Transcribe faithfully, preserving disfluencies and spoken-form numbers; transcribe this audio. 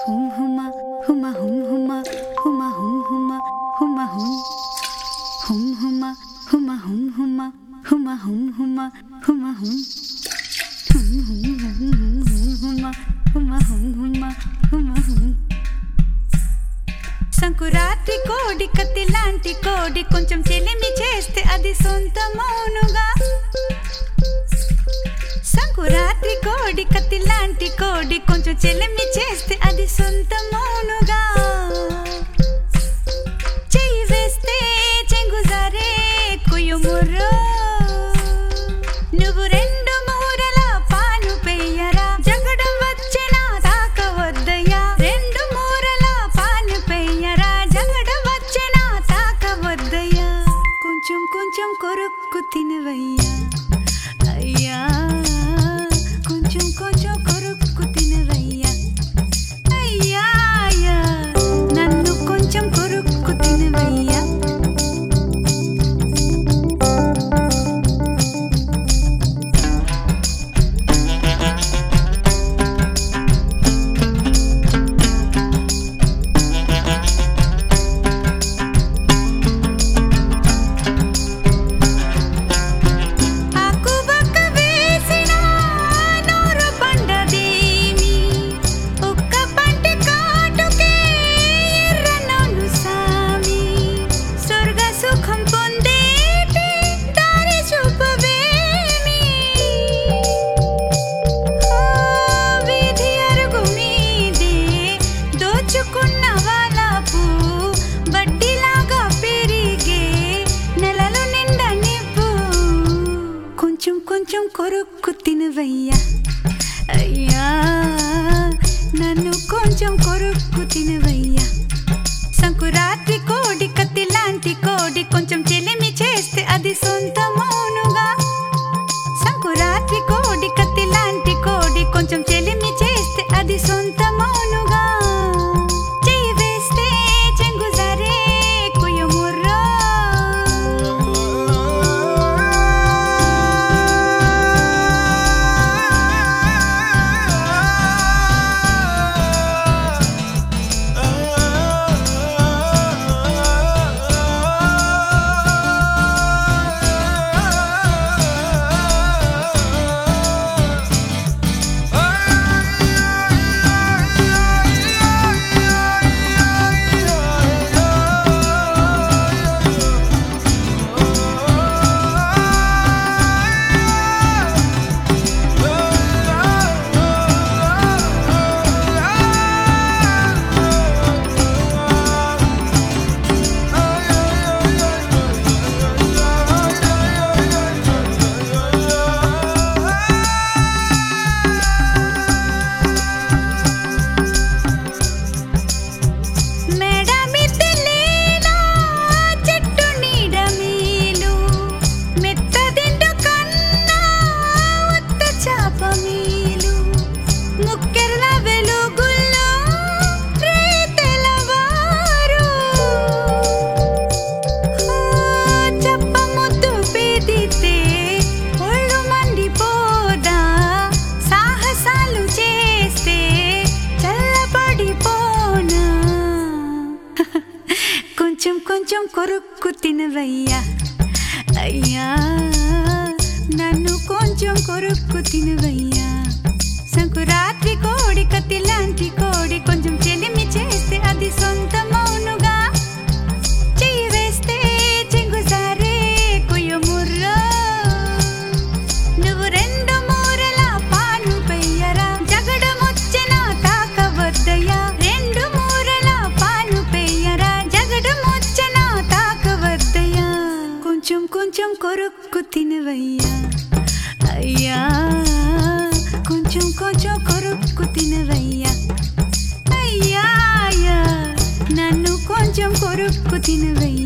హుమ్ హుమ హుమ హుమ్ హుమ హుమ హుమ్ హుమ హుమ హుమ్ హుమ్ హుమ హుమ హుమ్ హుమ హుమ హుమ్ హుమ హుమ హుమ్ హుమ్ హుమ్ హుమ్ హుమ్ హుమ హుమ హుమ్ హుమ హుమ హుమ్ సంకురాత్రి కోడి కత్తి లాంటి కోడి కొంచెం చెలిమి చేస్తే అది సొంతమౌనుగా. సంకురాత్రి కోడి కత్తి లాంటి కోడి కొంచెం చెలిమి చేస్తే అది సొంతమౌనుగా. చెయ్యి వేస్తే చెంగుజారే కుయుముర్రో, నువ్వు రెండు మూరల పాను పెయ్యరా, జగడం వచ్చేనా తాకవద్దయ్యా. రెండు మూరల పాను పెయ్యరా, జగడం వచ్చేనా తాకవద్దయ్యా. కొంచెం కొంచెం కొరుక్కు తినవయ్యా అయ్యా, కొంచెం కొంచెం కొరుక్కు తినవయ్యా అయ్యా అయ్యా, నన్ను కొంచెం కొరుక్కు తినవయ్యా. కొంచెం కొరుక్కు తినవయ్యా అయ్యా, నన్ను కొంచెం కొరుక్కు తినవయ్యా. సంకురాత్రి కోడి కత్తి లాంటి కోడి కొంచెం చెలిమి చేస్తే అది సొంతమౌనుగా. సంకురాత్రి కోడి కత్తి లాంటి కోడి కొంచెం చెలిమి చేస్తే అది సొంతమౌనుగా. చెయ్యి వేస్తే చెంగుజారే కుయుముర్రో, కొంచెం కొంచెం కొరుక్కు తినవయ్యా అయ్యా, నన్ను కొంచెం కొరుక్కు తినవయ్యా. సంకురాత్రి కోడి కత్తి లాంటి కోడి కొంచెం చెలిమి చేస్తే అది సొంతమౌనుగా. చెయ్యి వేస్తే చెంగుజారే కుయుముర్రో, నువ్వు రెండు మూరల పాను పెయ్యరా, జగడం వచ్చేనా తాకవద్దయ్యా. రెండు మూరల పాను పెయ్యరా, జగడం వచ్చేనా తాకవద్దయ్యా. కొంచెం కొంచెం కొరుక్కు తినవయ్యా అయ్యా, కొంచెం కొంచెం కొరుక్కు తినవయ్యా అయ్యా అయ్యా, నన్ను కొంచెం కొరుక్కు తినవయ్యా.